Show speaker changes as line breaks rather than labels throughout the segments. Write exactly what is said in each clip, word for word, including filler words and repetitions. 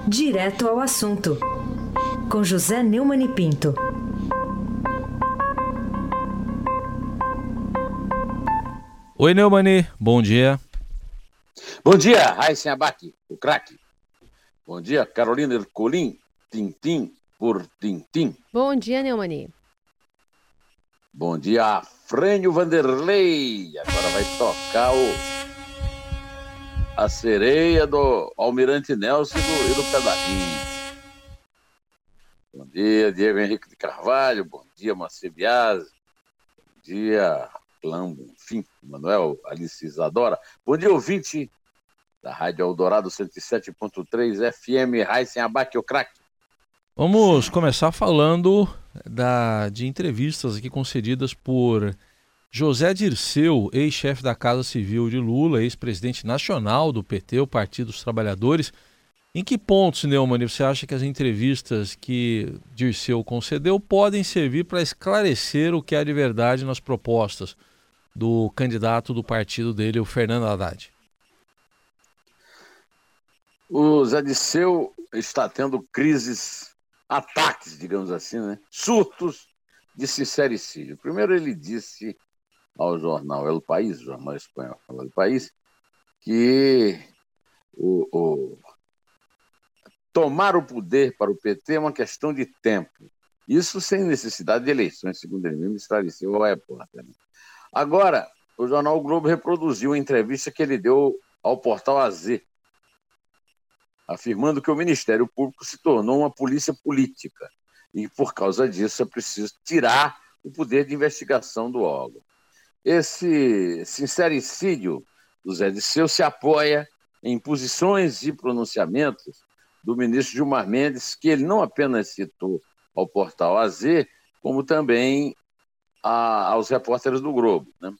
Direto ao assunto, com José Neumann e Pinto.
Oi, Neumann, bom dia.
Bom dia, Raíssen Abac, o craque. Bom dia, Carolina Ercolim, tintim por tintim.
Bom dia, Neumann.
Bom dia, Frânio Vanderlei. Agora vai tocar o... a sereia do Almirante Nelson e do, e do Pedalinho. Bom dia, Diego Henrique de Carvalho. Bom dia, Marcelo Biasi. Bom dia, Clambo, enfim, Manuel Alice Isadora. Bom dia, ouvinte da Rádio Eldorado cento e sete ponto três F M, Raíssen Abac, o craque.
Vamos começar falando da, de entrevistas aqui concedidas por José Dirceu, ex-chefe da Casa Civil de Lula, ex-presidente nacional do P T, o Partido dos Trabalhadores. Em que pontos, Neumann, você acha que as entrevistas que Dirceu concedeu podem servir para esclarecer o que há de verdade nas propostas do candidato do partido dele, o Fernando Haddad?
O Zé Dirceu está tendo crises, ataques, digamos assim, né? Surtos de sincericídio. Primeiro ele disse ao jornal El País, jornal espanhol El País, que o, o, tomar o poder para o P T é uma questão de tempo. Isso sem necessidade de eleições, segundo ele mesmo esclareceu ao repórter. Agora, o jornal o Globo reproduziu a entrevista que ele deu ao portal A Z, afirmando que o Ministério Público se tornou uma polícia política e, por causa disso, é preciso tirar o poder de investigação do órgão. Esse sincericídio do Zé Dirceu se apoia em posições e pronunciamentos do ministro Gilmar Mendes, que ele não apenas citou ao portal A Z, como também a, aos repórteres do Globo, né?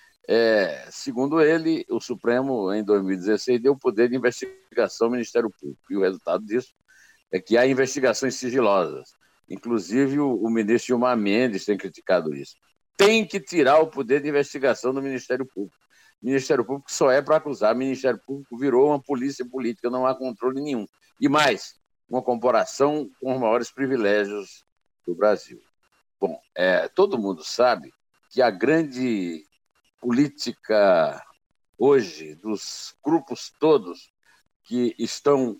É, segundo ele, o Supremo, em dois mil e dezesseis, deu poder de investigação ao Ministério Público. E o resultado disso é que há investigações sigilosas. Inclusive, o, o ministro Gilmar Mendes tem criticado isso. Tem que tirar o poder de investigação do Ministério Público. O Ministério Público só é para acusar. O Ministério Público virou uma polícia política, não há controle nenhum. E mais, uma comparação com os maiores privilégios do Brasil. Bom, é, todo mundo sabe que a grande política hoje dos grupos todos que estão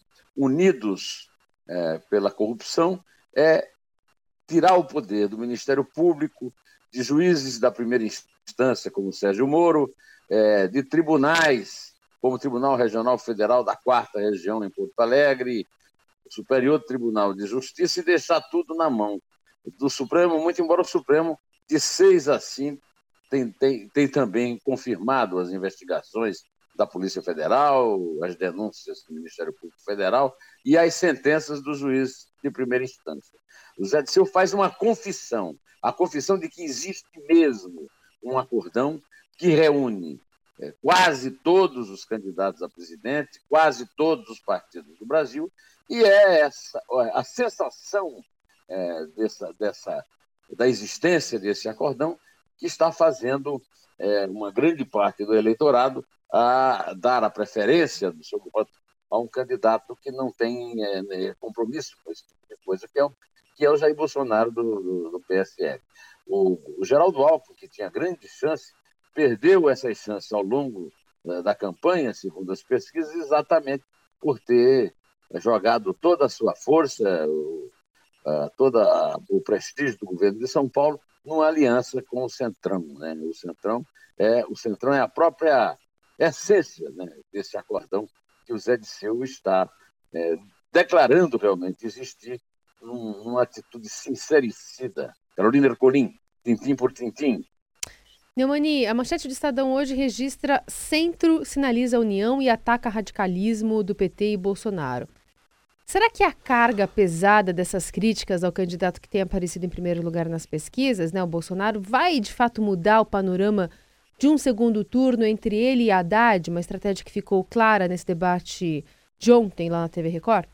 unidos é, pela corrupção é tirar o poder do Ministério Público, de juízes da primeira instância, como Sérgio Moro, é, de tribunais, como o Tribunal Regional Federal da Quarta Região em Porto Alegre, o Superior Tribunal de Justiça, e deixar tudo na mão do Supremo, muito embora o Supremo, de seis a cinco, tem, tem, tem também confirmado as investigações da Polícia Federal, as denúncias do Ministério Público Federal e as sentenças dos juízes de primeira instância. O Zé Dirceu faz uma confissão, a confissão de que existe mesmo um acordão que reúne é, quase todos os candidatos a presidente, quase todos os partidos do Brasil, e é essa a sensação é, dessa, dessa, da existência desse acordão que está fazendo é, uma grande parte do eleitorado a dar a preferência do seu voto a um candidato que não tem é, compromisso com esse tipo de coisa, que é o, que é o Jair Bolsonaro do, do, do P S L. O, o Geraldo Alckmin, que tinha grande chance, perdeu essa chance ao longo da, da campanha, segundo as pesquisas, exatamente por ter jogado toda a sua força, o, a, todo o prestígio do governo de São Paulo numa aliança com o Centrão, né? O Centrão é, o Centrão é a própria essência, né, desse acordão que o Zé Dirceu está é, declarando realmente existir num, numa atitude sincericida. Carolina Ercolim, tintim por tintim.
Neumann, a manchete do Estadão hoje registra: Centro sinaliza a união e ataca radicalismo do P T e Bolsonaro. Será que a carga pesada dessas críticas ao candidato que tem aparecido em primeiro lugar nas pesquisas, né, o Bolsonaro, vai de fato mudar o panorama de um segundo turno entre ele e Haddad, uma estratégia que ficou clara nesse debate de ontem lá na T V Record?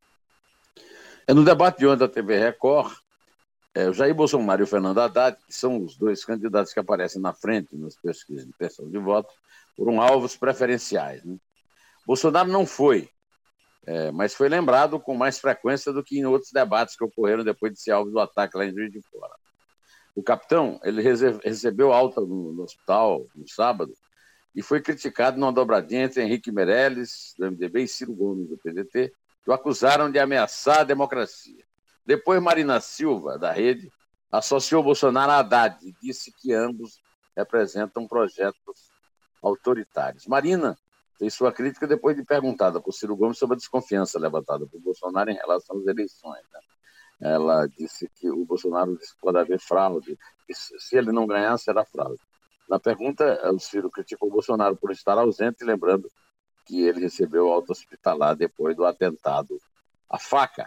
É, no debate de ontem da T V Record, é, o Jair Bolsonaro e o Fernando Haddad, que são os dois candidatos que aparecem na frente nas pesquisas de intenção de voto, foram alvos preferenciais, né? Bolsonaro não foi é, mas foi lembrado com mais frequência do que em outros debates que ocorreram depois de ser alvo do ataque lá em Juiz de Fora. O capitão ele recebeu alta no, no hospital no sábado e foi criticado numa dobradinha entre Henrique Meirelles, do M D B, e Ciro Gomes, do P D T, que o acusaram de ameaçar a democracia. Depois, Marina Silva, da Rede, associou Bolsonaro a Haddad e disse que ambos representam projetos autoritários. Marina fez sua crítica depois de perguntada por Ciro Gomes sobre a desconfiança levantada por Bolsonaro em relação às eleições. Né? Ela disse que o Bolsonaro disse que pode haver fraude, que se ele não ganhar, será fraude. Na pergunta, o Ciro criticou o Bolsonaro por estar ausente, lembrando que ele recebeu alta hospitalar depois do atentado à faca.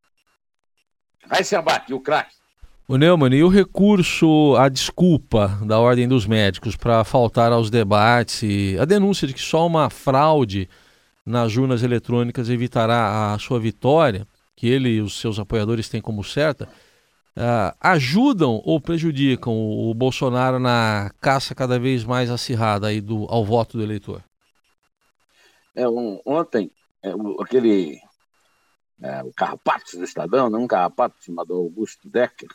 Vai se abater o craque.
O Neumann, e o recurso à desculpa da Ordem dos Médicos para faltar aos debates e a denúncia de que só uma fraude nas urnas eletrônicas evitará a sua vitória, que ele e os seus apoiadores têm como certa, uh, ajudam ou prejudicam o Bolsonaro na caça cada vez mais acirrada aí do, ao voto do eleitor?
É, um, ontem, é, o, aquele é, o carrapato do Estadão, não um carrapato chamado Augusto Decker,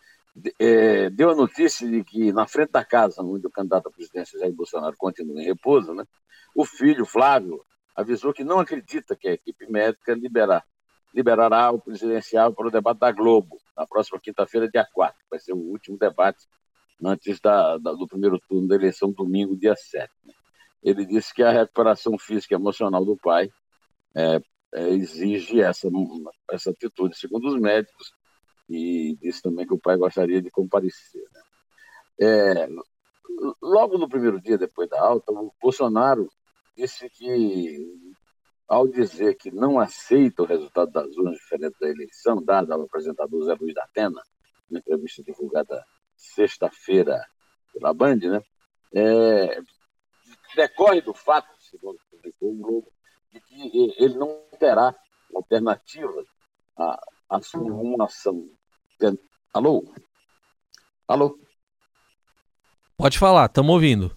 é, deu a notícia de que na frente da casa onde o candidato à presidência Jair Bolsonaro continua em repouso, né, o filho, Flávio, avisou que não acredita que a equipe médica liberar, liberará o presidencial para o debate da Globo, na próxima quinta-feira, dia quatro. Vai ser o último debate antes da, da, do primeiro turno da eleição, domingo, dia sete. Né. Ele disse que a recuperação física e emocional do pai é, é, exige essa, essa atitude, segundo os médicos, e disse também que o pai gostaria de comparecer. Né. É, logo no primeiro dia depois da alta, o Bolsonaro disse que, ao dizer que não aceita o resultado das urnas diferentes da eleição, dada ao apresentador Zé Luiz da Atena, na entrevista divulgada sexta-feira pela Band, né, é, decorre do fato, segundo publicou o Globo, de que ele não terá alternativa à, à simulação. Alô? Alô?
Pode falar, estamos ouvindo.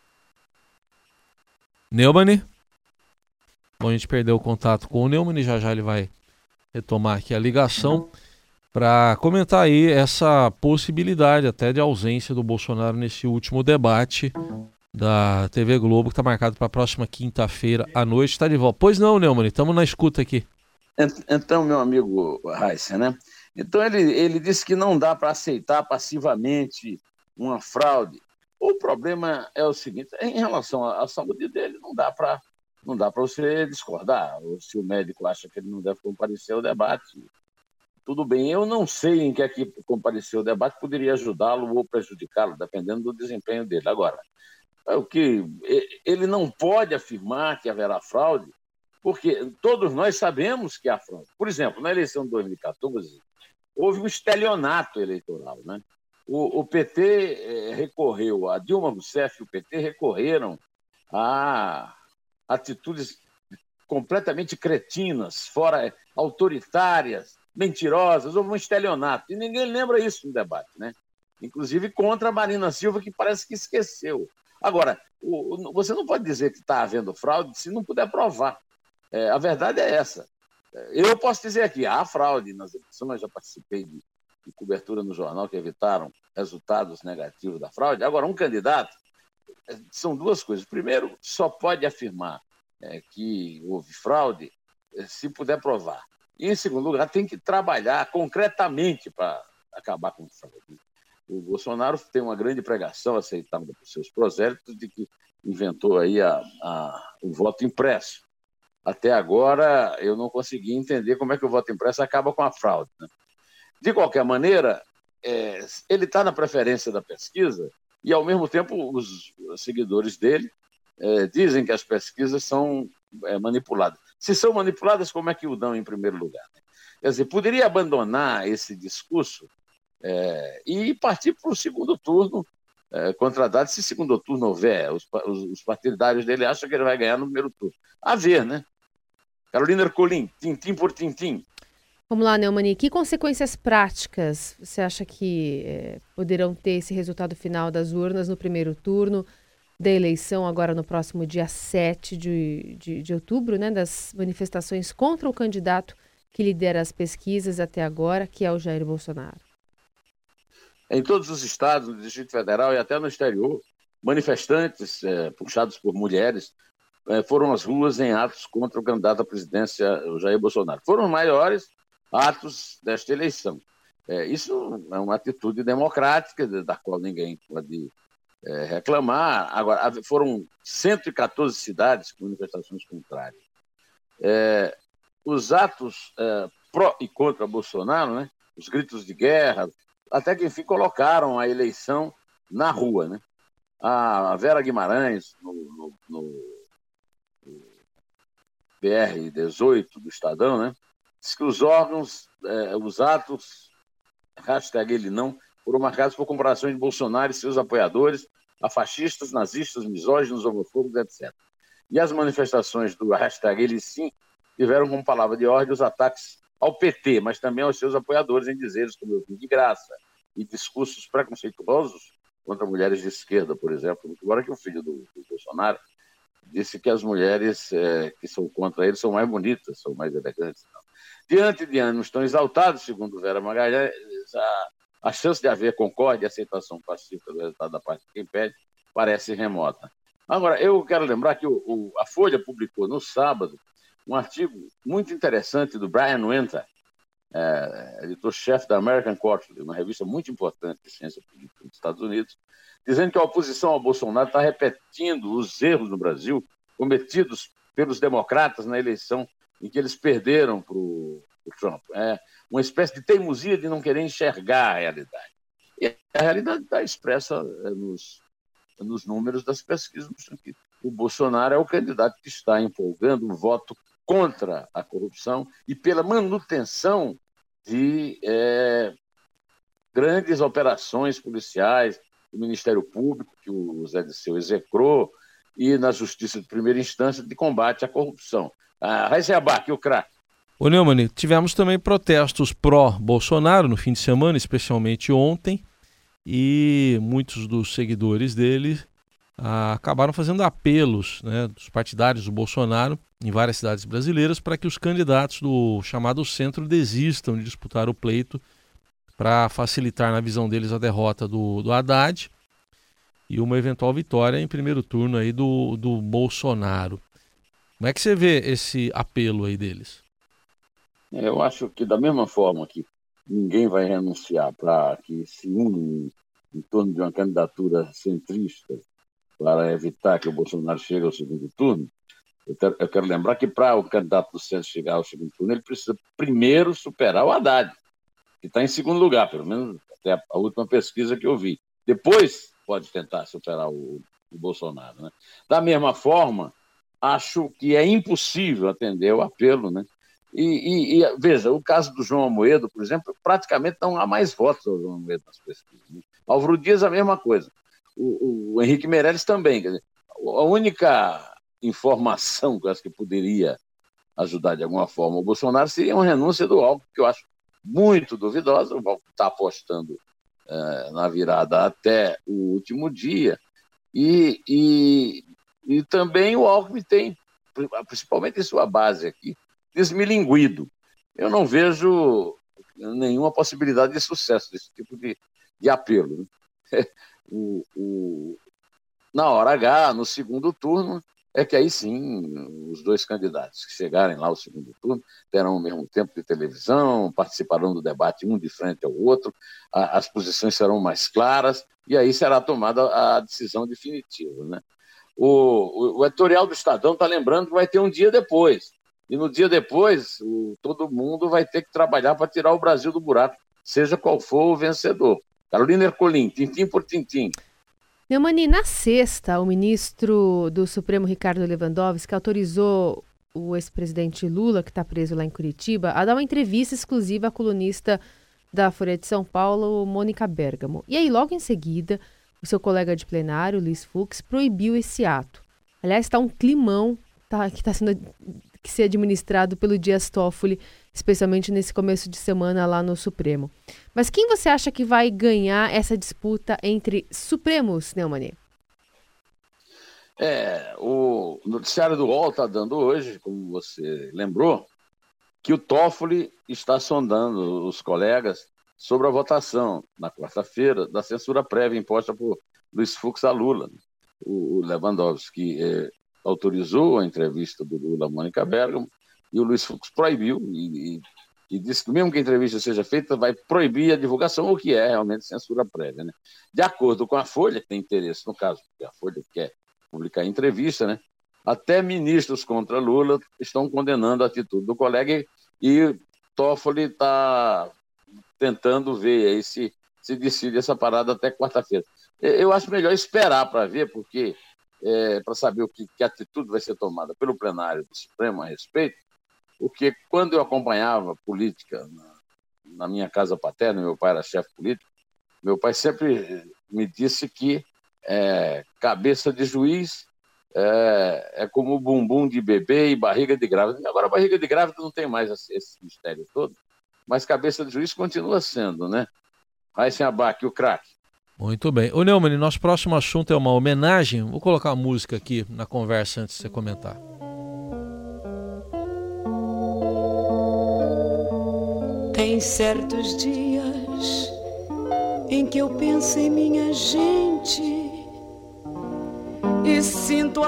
Neumann? Bom, a gente perdeu o contato com o Neumann e já já ele vai retomar aqui a ligação para comentar aí essa possibilidade até de ausência do Bolsonaro nesse último debate da T V Globo, que está marcado para a próxima quinta-feira à noite. Está de volta. Pois não, Neumann, estamos na escuta aqui.
Então, meu amigo Raíssa, né? Então ele, ele disse que não dá para aceitar passivamente uma fraude. O problema é o seguinte, em relação à saúde dele, não dá para não dá para você discordar. Ou se o médico acha que ele não deve comparecer ao debate, tudo bem. Eu não sei em que é que comparecer ao debate poderia ajudá-lo ou prejudicá-lo, dependendo do desempenho dele. Agora, o que ele não pode afirmar que haverá fraude, porque todos nós sabemos que há fraude. Por exemplo, na eleição de dois mil e catorze, houve um estelionato eleitoral, né? O, o P T eh, recorreu, a Dilma Rousseff e o P T recorreram a atitudes completamente cretinas, fora autoritárias, mentirosas, houve um estelionato. E ninguém lembra isso no debate, né? Inclusive contra a Marina Silva, que parece que esqueceu. Agora, o, o, você não pode dizer que está havendo fraude se não puder provar. É, a verdade é essa. Eu posso dizer aqui, há fraude nas eleições, já participei de, de cobertura no jornal que evitaram resultados negativos da fraude. Agora, um candidato, são duas coisas. Primeiro, só pode afirmar é, que houve fraude é, se puder provar. E, em segundo lugar, tem que trabalhar concretamente para acabar com o fraude. O Bolsonaro tem uma grande pregação aceitada por seus prosélitos de que inventou aí a, a, o voto impresso. Até agora, eu não consegui entender como é que o voto impresso acaba com a fraude, né? De qualquer maneira, é, ele está na preferência da pesquisa e, ao mesmo tempo, os seguidores dele é, dizem que as pesquisas são é, manipuladas. Se são manipuladas, como é que o dão em primeiro lugar? Né? Quer dizer, poderia abandonar esse discurso é, e partir para o segundo turno é, contra Haddad, se segundo turno houver. Os, os, os partidários dele acham que ele vai ganhar no primeiro turno. A ver, né? Carolina Ercolim, tintim por tintim.
Vamos lá, Neumann. Que consequências práticas você acha que é, poderão ter esse resultado final das urnas no primeiro turno? da eleição, agora no próximo dia sete de, de, de outubro, né, das manifestações contra o candidato que lidera as pesquisas até agora, que é o Jair Bolsonaro?
Em todos os estados, no Distrito Federal e até no exterior, manifestantes é, puxados por mulheres é, foram às ruas em atos contra o candidato à presidência, o Jair Bolsonaro. Foram os maiores atos desta eleição. É, isso é uma atitude democrática, da qual ninguém pode é, reclamar. Agora, foram cento e quatorze cidades com manifestações contrárias. É, os atos é, pró e contra Bolsonaro, né, os gritos de guerra, até que, enfim, colocaram a eleição na rua, né? A Vera Guimarães, no, no, no B R dezoito do Estadão, né, diz que os órgãos, eh, os atos, hashtag ele não, foram marcados por comparações de Bolsonaro e seus apoiadores a fascistas, nazistas, misóginos, homofóbicos, etcétera. E as manifestações do hashtag ele sim tiveram como palavra de ordem os ataques ao P T, mas também aos seus apoiadores em dizeres como eu vim de graça e discursos preconceituosos contra mulheres de esquerda, por exemplo. Agora que o filho do, do Bolsonaro disse que as mulheres é, que são contra ele são mais bonitas, são mais elegantes. Não. Diante de ânimos tão exaltados, segundo Vera Magalhães, a, a chance de haver concórdia e aceitação pacífica do resultado da parte de quem pede parece remota. Agora, eu quero lembrar que o, o, a Folha publicou no sábado um artigo muito interessante do Brian Winter, é, editor-chefe da American Quarterly, uma revista muito importante de ciência política dos Estados Unidos, dizendo que a oposição ao Bolsonaro está repetindo os erros no Brasil cometidos pelos democratas na eleição em que eles perderam para o Trump. É uma espécie de teimosia de não querer enxergar a realidade. E a realidade está expressa nos, nos números das pesquisas. O Bolsonaro é o candidato que está empolgando o voto contra a corrupção e pela manutenção de é, grandes operações policiais, do Ministério Público, que o Zé Disseu execrou, e na Justiça de Primeira Instância de combate à corrupção. Ah, Raíssa Abac, o craque.
Ô Neumann, tivemos também protestos pró-Bolsonaro no fim de semana, especialmente ontem, e muitos dos seguidores dele ah, acabaram fazendo apelos, né, dos partidários do Bolsonaro em várias cidades brasileiras para que os candidatos do chamado centro desistam de disputar o pleito para facilitar, na visão deles, a derrota do, do Haddad e uma eventual vitória em primeiro turno aí do, do Bolsonaro. Como é que você vê esse apelo aí deles?
Eu acho que da mesma forma que ninguém vai renunciar para que se une em torno de uma candidatura centrista para evitar que o Bolsonaro chegue ao segundo turno, eu quero, eu quero lembrar que para o candidato do centro chegar ao segundo turno, ele precisa primeiro superar o Haddad, que está em segundo lugar, pelo menos até a, a última pesquisa que eu vi. Depois pode tentar superar o, o Bolsonaro, né? Da mesma forma, acho que é impossível atender o apelo, né? E, e, e veja, o caso do João Amoedo, por exemplo, praticamente não há mais votos ao João Amoedo nas pesquisas, né? Álvaro Dias, a mesma coisa. O, o Henrique Meirelles também. Quer dizer, a única informação que eu acho que poderia ajudar de alguma forma o Bolsonaro seria uma renúncia do Alckmin, que eu acho muito duvidosa. O Alckmin está apostando é, na virada até o último dia. E, e, e também o Alckmin tem, principalmente em sua base aqui, desmilinguido. Eu não vejo nenhuma possibilidade de sucesso desse tipo de, de apelo, né? o, o, na hora H, no segundo turno, é que aí sim os dois candidatos que chegarem lá ao segundo turno terão o mesmo tempo de televisão, participarão do debate um de frente ao outro, a, as posições serão mais claras e aí será tomada a decisão definitiva, né? O, o, o editorial do Estadão está lembrando que vai ter um dia depois. E no dia depois, o, todo mundo vai ter que trabalhar para tirar o Brasil do buraco, seja qual for o vencedor. Carolina Ercolim, tintim por tintim.
Neumann, na sexta, o ministro do Supremo, Ricardo Lewandowski, autorizou o ex-presidente Lula, que está preso lá em Curitiba, a dar uma entrevista exclusiva à colunista da Folha de São Paulo, Mônica Bergamo. E aí, logo em seguida, o seu colega de plenário, Luiz Fux, proibiu esse ato. Aliás, está um climão tá, que está sendo que ser administrado pelo Dias Toffoli, especialmente nesse começo de semana lá no Supremo. Mas quem você acha que vai ganhar essa disputa entre Supremos, Neumann?
É, o noticiário do U O L está dando hoje, como você lembrou, que o Toffoli está sondando os colegas sobre a votação, na quarta-feira, da censura prévia imposta por Luiz Fux a Lula. O Lewandowski eh, autorizou a entrevista do Lula a Mônica Bergamo e o Luiz Fux proibiu e, e, e disse que mesmo que a entrevista seja feita, vai proibir a divulgação, o que é realmente censura prévia, né? De acordo com a Folha, que tem interesse no caso, porque a Folha quer publicar entrevista, né? Até ministros contra Lula estão condenando a atitude do colega e Toffoli está tentando ver aí se, se decide essa parada até quarta-feira. Eu acho melhor esperar para ver, porque é, para saber o que, que atitude vai ser tomada pelo plenário do Supremo a respeito, porque quando eu acompanhava política na, na minha casa paterna, meu pai era chefe político, meu pai sempre me disse que é, cabeça de juiz é, é como bumbum de bebê e barriga de grávida. Agora, barriga de grávida não tem mais esse, esse mistério todo, mas cabeça de juiz continua sendo, né? Raíssen Abac, o craque.
Muito bem. Ô Neumann, nosso próximo assunto é uma homenagem. Vou colocar uma música aqui na conversa antes de você comentar.
Tem certos dias em que eu penso em minha gente e sinto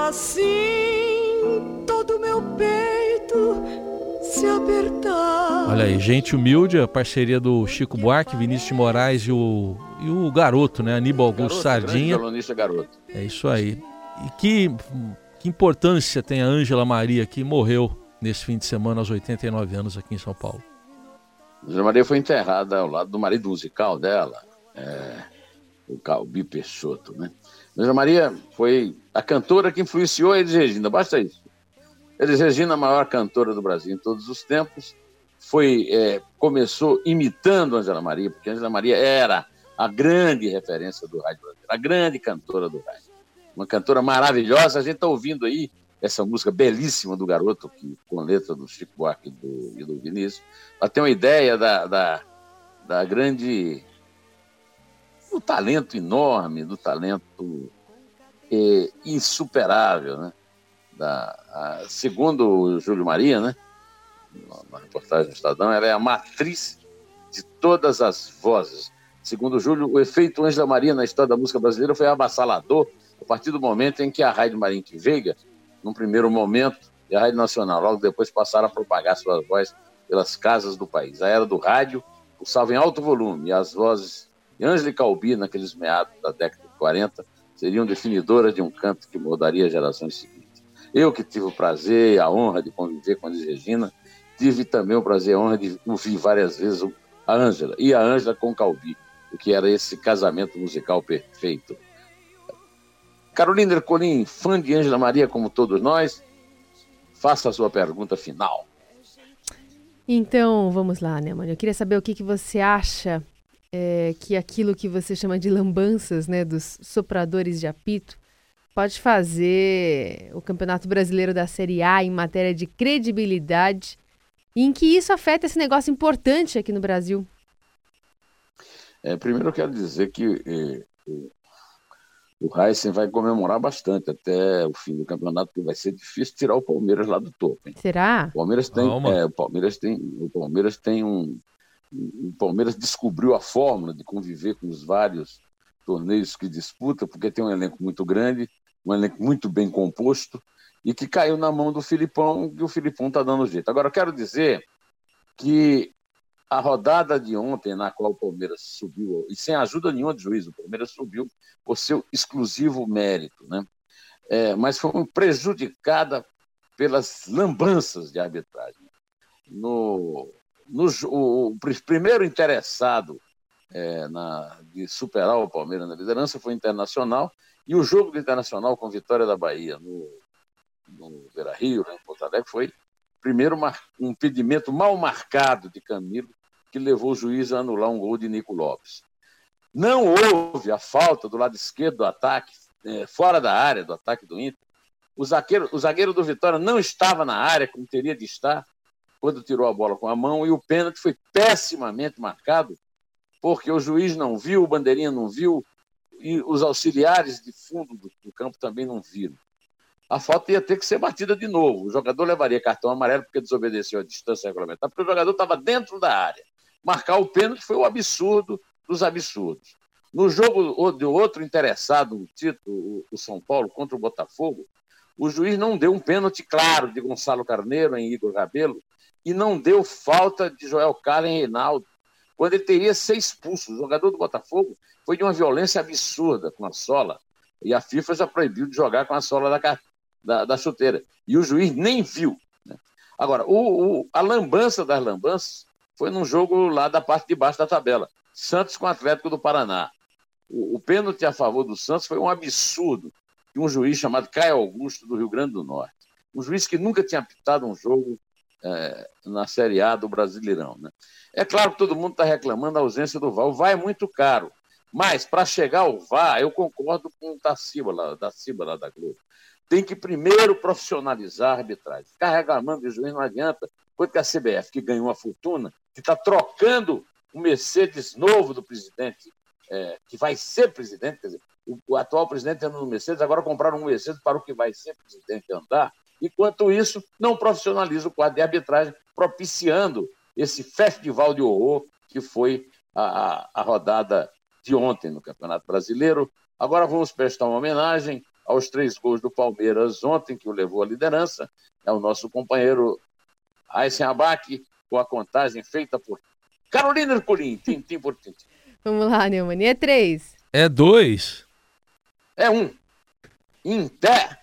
assim todo meu peito se apertar.
Olha aí, Gente Humilde, a parceria do Chico Buarque, Vinícius de Moraes e o, e o garoto, né? Aníbal Augusto Sardinha.
Garoto.
É isso aí. E que, que importância tem a Ângela Maria, que morreu nesse fim de semana aos oitenta e nove anos aqui em São Paulo?
Ângela Maria foi enterrada ao lado do marido musical dela, é, o Calbi Peixoto, né? Ângela Maria foi a cantora que influenciou a Elis Regina, basta isso. Elis Regina, a maior cantora do Brasil em todos os tempos, foi, é, começou imitando a Ângela Maria, porque a Ângela Maria era a grande referência do rádio brasileiro, a grande cantora do rádio. Uma cantora maravilhosa, a gente está ouvindo aí essa música belíssima do garoto, que, com letra do Chico Buarque e do, e do Vinícius, para ter uma ideia da, da, da grande... do talento enorme, do talento é, insuperável, né? Da, a, segundo o Júlio Maria, né? Na reportagem do Estadão, ela é a matriz de todas as vozes. Segundo o Júlio, o efeito Ângela Maria na história da música brasileira foi avassalador a partir do momento em que a Rádio Marinho Veiga, num primeiro momento, e a Rádio Nacional, logo depois passaram a propagar suas vozes pelas casas do país. A era do rádio pulsava em alto volume e as vozes de Ângela e Calbi, naqueles meados da década de quarenta, seriam definidoras de um canto que moldaria gerações seguintes. Eu que tive o prazer e a honra de conviver com a Elis Regina, tive também o prazer e a honra de ouvir várias vezes a Ângela e a Ângela com Calbi, o que era esse casamento musical perfeito. Carolina Ercolim, fã de Ângela Maria como todos nós, faça a sua pergunta final.
Então, vamos lá, né, mano? Eu queria saber o que, que você acha é, que aquilo que você chama de lambanças, né, dos sopradores de apito, pode fazer o Campeonato Brasileiro da Série A em matéria de credibilidade e em que isso afeta esse negócio importante aqui no Brasil?
É, primeiro eu quero dizer que eh, o Raíssen vai comemorar bastante até o fim do campeonato, porque vai ser difícil tirar o Palmeiras lá do topo, hein?
Será?
O Palmeiras tem, é, o Palmeiras tem, o Palmeiras tem um, o Palmeiras descobriu a fórmula de conviver com os vários torneios que disputa, porque tem um elenco muito grande, um elenco muito bem composto, e que caiu na mão do Filipão, e o Filipão está dando jeito. Agora, eu quero dizer que a rodada de ontem, na qual o Palmeiras subiu, e sem ajuda nenhuma de juiz, o Palmeiras subiu por seu exclusivo mérito, né? É, mas foi prejudicada pelas lambanças de arbitragem. No, no, o, o primeiro interessado é, na, de superar o Palmeiras na liderança foi o Internacional, e o jogo do Internacional com vitória da Bahia no, no Beira-Rio, né, em Porto Alegre, foi primeiro um impedimento mal marcado de Camilo, que levou o juiz a anular um gol de Nico Lopes. Não houve a falta do lado esquerdo do ataque, é, fora da área do ataque do Inter. O zagueiro, o zagueiro do Vitória não estava na área, como teria de estar, quando tirou a bola com a mão, e o pênalti foi pessimamente marcado, porque o juiz não viu, o bandeirinha não viu, e os auxiliares de fundo do, do campo também não viram. a falta ia ter que ser batida de novo. O jogador levaria cartão amarelo porque desobedeceu a distância regulamentar, porque o jogador estava dentro da área. Marcar o pênalti foi o absurdo dos absurdos. No jogo de outro interessado no título, o São Paulo contra o Botafogo, o juiz não deu um pênalti claro de Gonçalo Carneiro em Igor Rabelo e não deu falta de Joel Carlos em Reinaldo, quando ele teria ser expulso. O jogador do Botafogo foi de uma violência absurda com a sola, e a FIFA já proibiu de jogar com a sola da, da, da chuteira. E o juiz nem viu. Né? Agora, o, o, a lambança das lambanças foi num jogo lá da parte de baixo da tabela. Santos com o Atlético do Paraná. O, o pênalti a favor do Santos foi um absurdo de um juiz chamado Caio Augusto, do Rio Grande do Norte. Um juiz que nunca tinha apitado um jogo é, na Série A do Brasileirão. Né? É claro que todo mundo está reclamando da ausência do V A R. O V A R é muito caro. Mas, para chegar ao V A R, eu concordo com o Taciba, lá, da Ciba, lá da Globo. Tem que primeiro profissionalizar a arbitragem. Ficar reclamando de juiz não adianta. Quanto que a C B F, que ganhou uma fortuna, que está trocando o Mercedes novo do presidente, é, que vai ser presidente, quer dizer, o, o atual presidente anda no Mercedes, agora compraram um Mercedes para o que vai ser presidente andar. Enquanto isso, não profissionaliza o quadro de arbitragem, propiciando esse festival de horror que foi a, a rodada de ontem no Campeonato Brasileiro. Agora vamos prestar uma homenagem aos três gols do Palmeiras ontem, que o levou à liderança. É o nosso companheiro Aysen Abac, com a contagem feita por Carolina Ercolim, tintim por tintim.
Vamos lá, Neumann. É três.
É dois.
É um. Em pé.